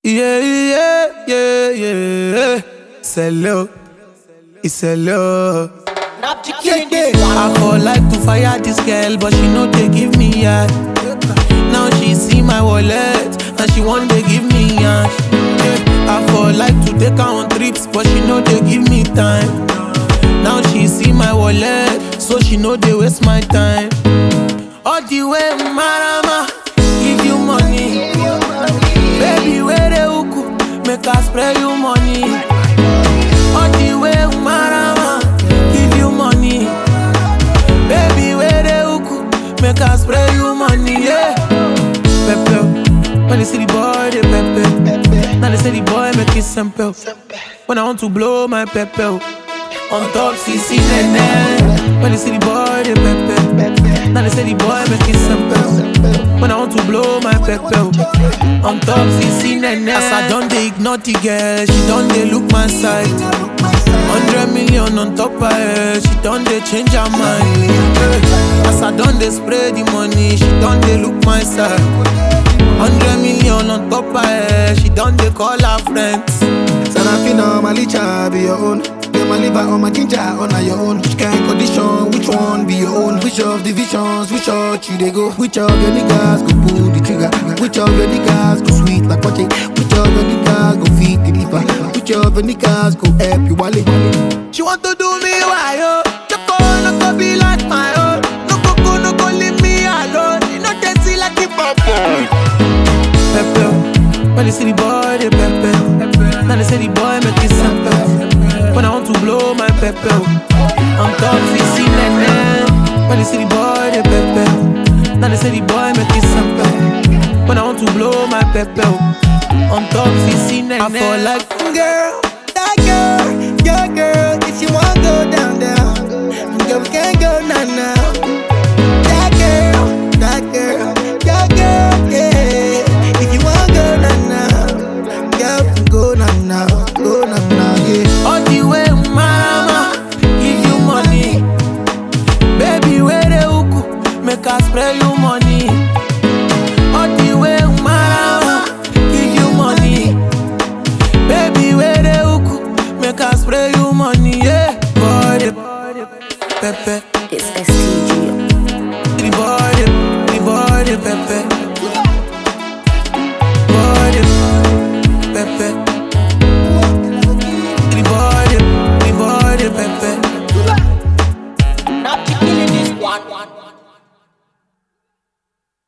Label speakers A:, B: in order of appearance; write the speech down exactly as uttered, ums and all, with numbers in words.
A: Yeah, yeah, yeah, yeah. C'est low, it's a low. I for like to fire this girl, but she know they give me yash. Now she see my wallet, and she want to give me yash. Yeah. I for like to take her on trips, but she know they give me time. Now she see my wallet, so she know they waste my time. All the way, Marama, give you money. Baby, where the uku, make her spray you money. All the way, Marama, give you money. Baby, where the uku, make her spray you money, yeah. Pepe, when they see the boy, they pepe. Now they say the boy make it simple. When I want to blow my pepe on top, C C Nene. When they see the boy, they pepe. Now they say the boy make it simple. When I want to blow my pepe on top, C C Nene. As I done they ignore the girl, she done they look my side. Hundred million on top of her, she done they change her mind. As I done they spray the money, she done they look my side. Hundred million on top of her, she done they call her friends.
B: Sanafina, my licha be your own. Get my liver on my ginger on your own. Which kind of condition, which one be your own? Which of the visions, which church you they go? Which of your niggas go pull the trigger? Which of your niggas go sweet like poche? Which of your niggas go feed the liver? Which of your niggas go help you wale?
A: She want to do me why yo? The phone no go be like my own. No go go, no go leave me alone. You know they see like the pop. Pepe, when they see the boy they pepe. Now they say the boy make it simple. When I want to blow my pepe on top, C C Nene. When they see the boy they pepe. Now they say the boy make it simple. When I want to blow my pepe on top, C C Nene. I fall like
B: girl, that girl, your girl. If you want go down, down, girl, we can't go